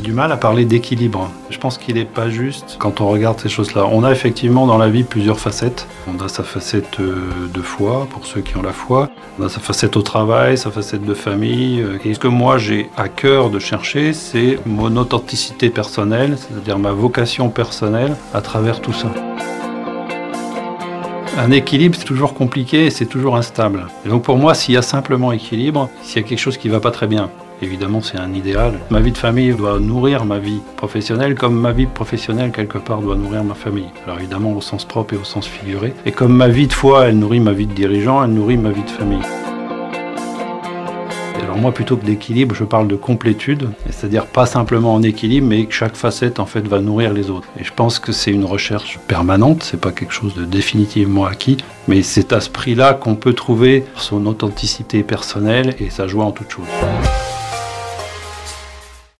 du mal à parler d'équilibre. Je pense qu'il n'est pas juste quand on regarde ces choses-là. On a effectivement dans la vie plusieurs facettes. On a sa facette de foi, pour ceux qui ont la foi. On a sa facette au travail, sa facette de famille. Et ce que moi j'ai à cœur de chercher, c'est mon authenticité personnelle, c'est-à-dire ma vocation personnelle à travers tout ça. Un équilibre, c'est toujours compliqué et c'est toujours instable. Et donc pour moi, s'il y a simplement équilibre, s'il y a quelque chose qui ne va pas très bien, évidemment c'est un idéal. Ma vie de famille doit nourrir ma vie professionnelle comme ma vie professionnelle quelque part doit nourrir ma famille. Alors évidemment au sens propre et au sens figuré. Et comme ma vie de foi, elle nourrit ma vie de dirigeant, elle nourrit ma vie de famille. Alors moi, plutôt que d'équilibre, je parle de complétude, c'est-à-dire pas simplement en équilibre, mais que chaque facette en fait va nourrir les autres. Et je pense que c'est une recherche permanente, c'est pas quelque chose de définitivement acquis, mais c'est à ce prix-là qu'on peut trouver son authenticité personnelle et sa joie en toute chose.